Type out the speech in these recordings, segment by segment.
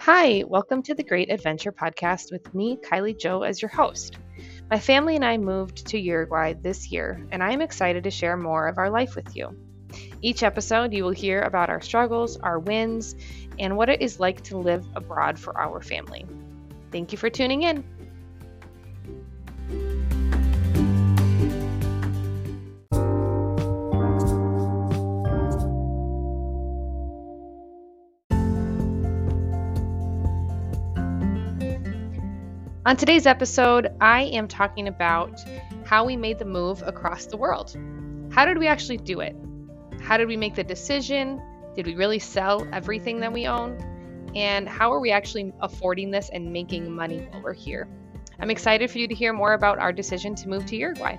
Hi, welcome to the Great Adventure Podcast with me, Kylie Joe, as your host. My family and I moved to Uruguay this year, and I am excited to share more of our life with you. Each episode, you will hear about our struggles, our wins, and what it is like to live abroad for our family. Thank you for tuning in. On today's episode, I am talking about how we made the move across the world. How did we actually do it? How did we make the decision? Did we really sell everything that we own? And how are we actually affording this and making money while we're here? I'm excited for you to hear more about our decision to move to Uruguay.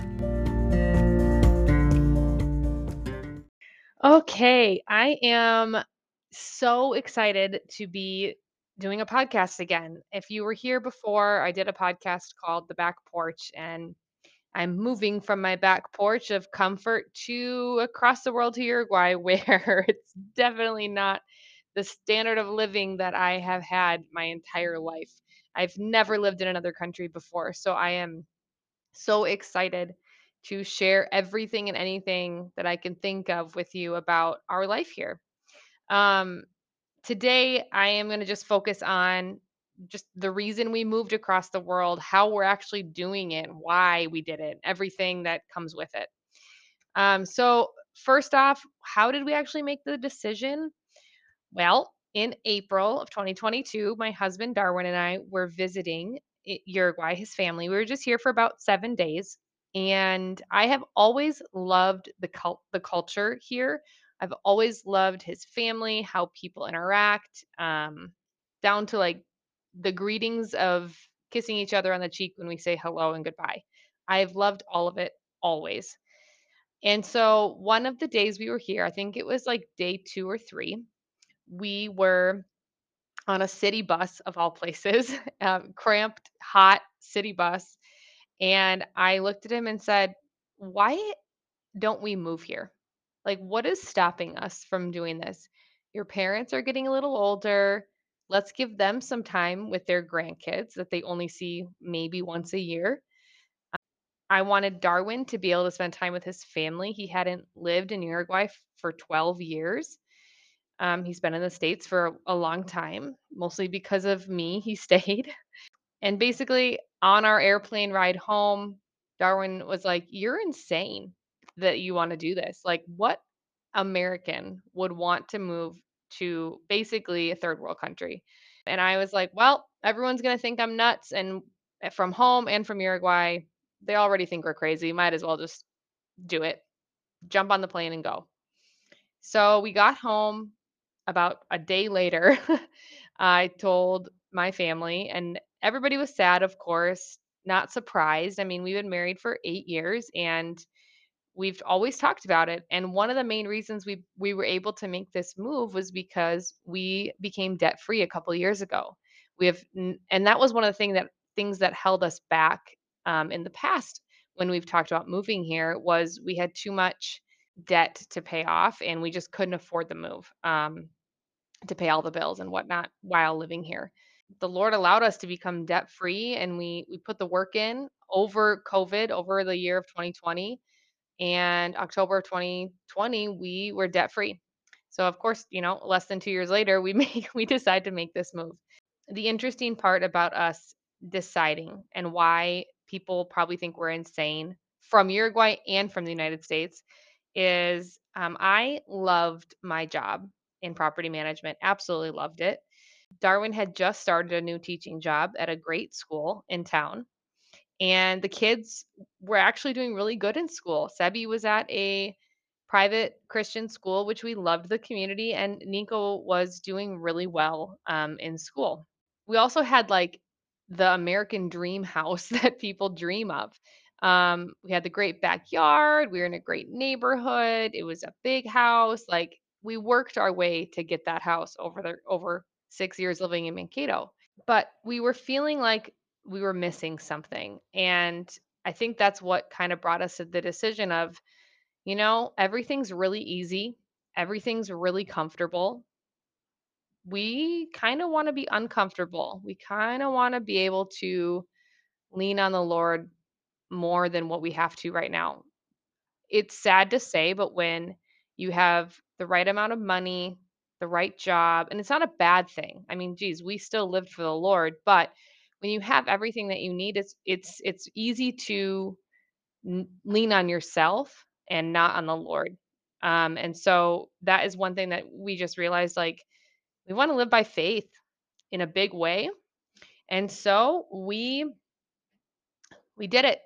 Okay, I am so excited to be doing a podcast again. If you were here before, I did a podcast called The Back Porch, and I'm moving from my back porch of comfort to across the world to Uruguay, where it's definitely not the standard of living that I have had my entire life. I've never lived in another country before, so I am so excited to share everything and anything that I can think of with you about our life here. Um, Today, I am going to just focus on just the reason we moved across the world, how we're actually doing it, why we did it, everything that comes with it. First off, how did we actually make the decision? Well, in April of 2022, my husband Darwin and I were visiting Uruguay, his family. We were just here for about 7 days. And I have always loved the culture here. I've always loved his family, how people interact, down to like the greetings of kissing each other on the cheek when we say hello and goodbye. I've loved all of it always. And so one of the days we were here, I think it was like day 2 or 3, we were on a city bus of all places, cramped, hot city bus. And I looked at him and said, "Why don't we move here? Like, what is stopping us from doing this? Your parents are getting a little older. Let's give them some time with their grandkids that they only see maybe once a year." I wanted Darwin to be able to spend time with his family. He hadn't lived in Uruguay for 12 years. He's been in the States for a long time, mostly because of me, he stayed. And basically, on our airplane ride home, Darwin was like, "You're insane that you want to do this. Like, what American would want to move to basically a third world country?" And I was like, "Well, everyone's going to think I'm nuts. And from home and from Uruguay, they already think we're crazy. Might as well just do it, jump on the plane and go." So we got home about a day later. I told my family, and everybody was sad, of course, not surprised. I mean, we've been married for 8 years and we've always talked about it. And one of the main reasons we were able to make this move was because we became debt free a couple years ago. And that was one of the things that held us back in the past when we've talked about moving here was we had too much debt to pay off and we just couldn't afford the move. To pay all the bills and whatnot while living here. The Lord allowed us to become debt free and we put the work in over COVID, over the year of 2020, and October of 2020 we were debt free. So of course, less than 2 years later we decide to make this move. The interesting part about us deciding and why people probably think we're insane from Uruguay and from the United States is I loved my job in property management, absolutely loved it. Darwin had just started a new teaching job at a great school in town, and the kids were actually doing really good in school. Sebi was at a private Christian school, which we loved the community, and Nico was doing really well in school. We also had like the American dream house that people dream of. We had the great backyard. We were in a great neighborhood. It was a big house. Like we worked our way to get that house over 6 years living in Mankato. But we were feeling like we were missing something. And I think that's what kind of brought us to the decision of, everything's really easy, everything's really comfortable. we kind of want to be uncomfortable. We kind of want to be able to lean on the Lord more than what we have to right now. It's sad to say, but when you have the right amount of money, the right job, and it's not a bad thing. I mean, geez, we still lived for the Lord, but when you have everything that you need, it's easy to lean on yourself and not on the Lord. And so that is one thing that we just realized, like, we want to live by faith in a big way. And so we did it.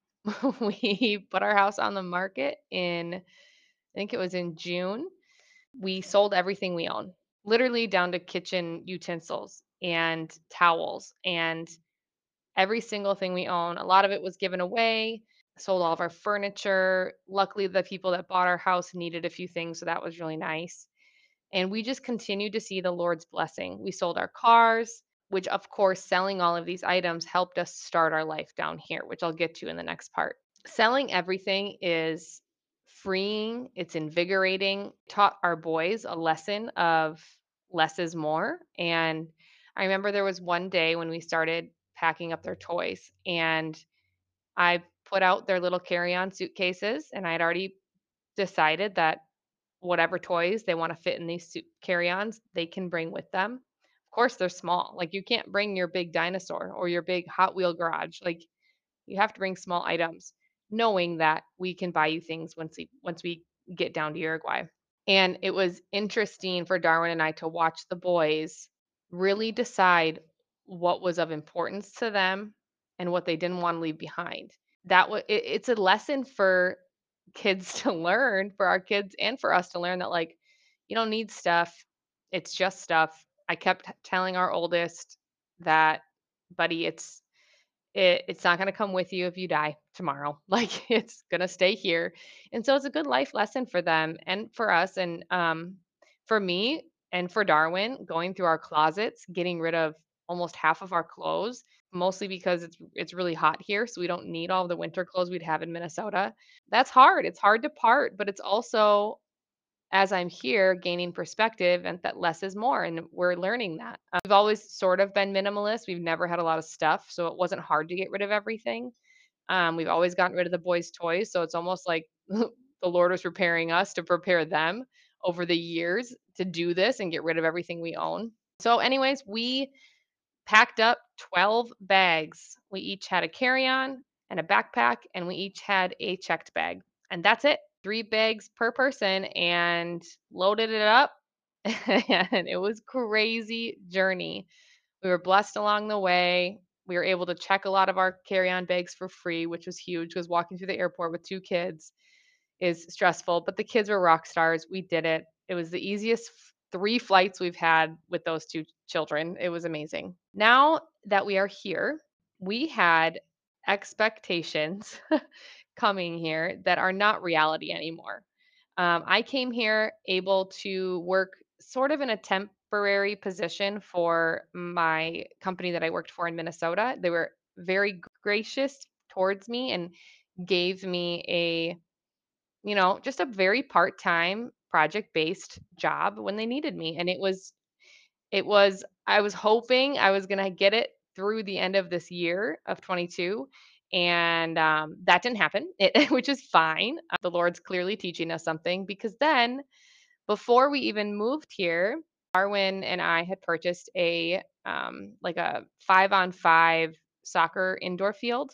We put our house on the market in, I think it was in June. We sold everything we own, literally down to kitchen utensils and towels and every single thing we own. A lot of it was given away, sold all of our furniture. Luckily, the people that bought our house needed a few things, so that was really nice. And we just continued to see the Lord's blessing. We sold our cars, which, of course, selling all of these items helped us start our life down here, which I'll get to in the next part. Selling everything is freeing, it's invigorating. Taught our boys a lesson of less is more. And I remember there was one day when we started packing up their toys, and I put out their little carry on suitcases, and I had already decided that whatever toys they want to fit in these carry ons, they can bring with them. Of course, they're small. Like, you can't bring your big dinosaur or your big Hot Wheel garage. Like, you have to bring small items, knowing that we can buy you things once we get down to Uruguay. And it was interesting for Darwin and I to watch the boys really decide what was of importance to them and what they didn't want to leave behind. It's a lesson for kids to learn, for our kids and for us to learn that, like, you don't need stuff. It's just stuff. I kept telling our oldest that, buddy, it's not gonna come with you if you die tomorrow. Like, it's gonna stay here. And so it's a good life lesson for them and for us, and, for me and for Darwin, going through our closets, getting rid of almost half of our clothes, mostly because it's really hot here, so we don't need all the winter clothes we'd have in Minnesota. That's hard. It's hard to part, but it's also, as I'm here, gaining perspective and that less is more, and we're learning that. We've always sort of been minimalist. We've never had a lot of stuff, so it wasn't hard to get rid of everything. We've always gotten rid of the boys' toys, so it's almost like the Lord was preparing us to prepare them over the years to do this and get rid of everything we own. So, anyways, we packed up 12 bags. We each had a carry on and a backpack, and we each had a checked bag. And that's it, 3 bags per person, and loaded it up. And it was crazy journey. We were blessed along the way. We were able to check a lot of our carry on bags for free, which was huge because walking through the airport with 2 kids is stressful, but the kids were rock stars. We did it. It was the easiest 3 flights we've had with those 2 children. It was amazing. Now that we are here, we had expectations coming here that are not reality anymore. I came here able to work sort of in a temporary position for my company that I worked for in Minnesota. They were very gracious towards me and gave me just a very part-time project-based job when they needed me. And it was I was hoping I was gonna get it through the end of this year of 22, and, that didn't happen, which is fine. The Lord's clearly teaching us something, because then, before we even moved here, Darwin and I had purchased like a 5-on-5 soccer indoor field.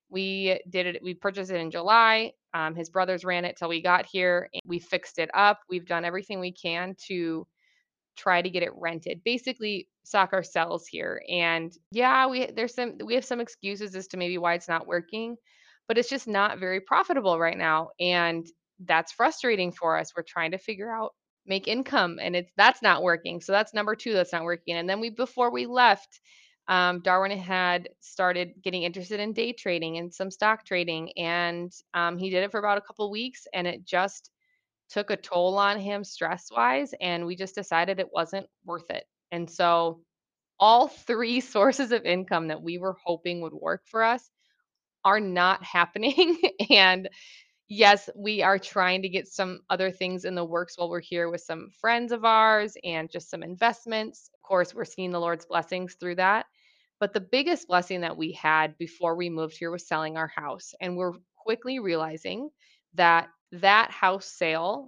We purchased it in July. His brothers ran it till we got here. And we fixed it up. We've done everything we can to try to get it rented. Basically, soccer sells here. And yeah, we have some excuses as to maybe why it's not working, but it's just not very profitable right now. And that's frustrating for us. We're trying to figure out make income, and that's not working. So that's number 2 that's not working. And then we before we left, Darwin had started getting interested in day trading and some stock trading, and he did it for about a couple weeks, and it just took a toll on him stress-wise, and we just decided it wasn't worth it. And so all 3 sources of income that we were hoping would work for us are not happening. And Yes, we are trying to get some other things in the works while we're here with some friends of ours and just some investments. Of course, we're seeing the Lord's blessings through that. But the biggest blessing that we had before we moved here was selling our house. And we're quickly realizing that that house sale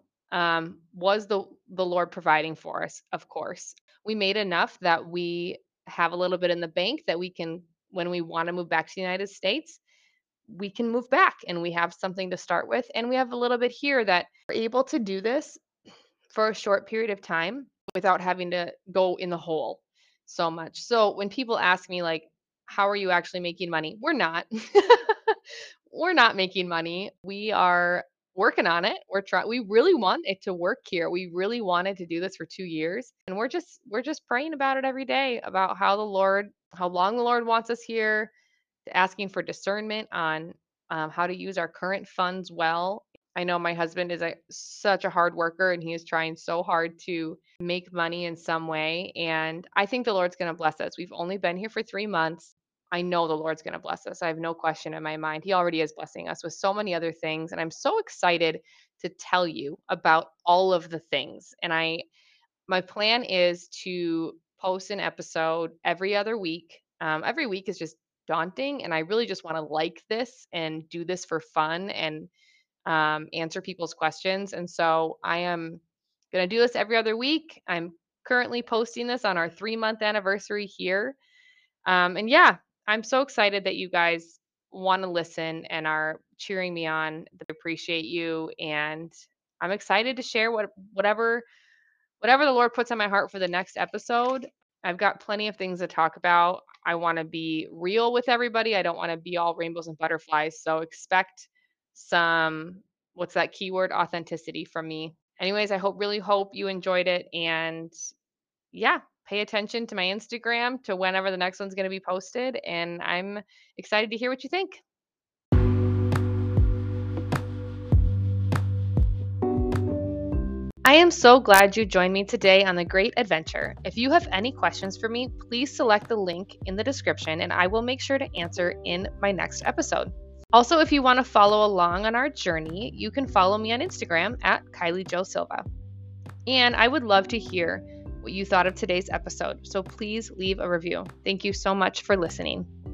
was the Lord providing for us, of course. We made enough that we have a little bit in the bank that we can, when we want to move back to the United States, we can move back and we have something to start with. And we have a little bit here that we're able to do this for a short period of time without having to go in the hole so much. So when people ask me like, how are you actually making money? We're not. We're not making money. We are working on it. We really want it to work here. We really wanted to do this for 2 years. And we're just praying about it every day about how long the Lord wants us here, asking for discernment on how to use our current funds well. I know my husband is such a hard worker and he is trying so hard to make money in some way. And I think the Lord's going to bless us. We've only been here for 3 months. I know the Lord's going to bless us. I have no question in my mind. He already is blessing us with so many other things. And I'm so excited to tell you about all of the things. My plan is to post an episode every other week. Every week is just daunting, and I really just want to like this and do this for fun and answer people's questions. And so I am going to do this every other week. I'm currently posting this on our 3 month anniversary here. And yeah, I'm so excited that you guys want to listen and are cheering me on. I appreciate you. And I'm excited to share whatever the Lord puts on my heart for the next episode. I've got plenty of things to talk about. I want to be real with everybody. I don't want to be all rainbows and butterflies. So expect some, what's that keyword? Authenticity from me. Anyways, really hope you enjoyed it. And yeah, pay attention to my Instagram to whenever the next one's going to be posted. And I'm excited to hear what you think. I am so glad you joined me today on the great adventure. If you have any questions for me, please select the link in the description and I will make sure to answer in my next episode. Also, if you want to follow along on our journey, you can follow me on Instagram at Kylie Jo Silva. And I would love to hear what you thought of today's episode, so please leave a review. Thank you so much for listening.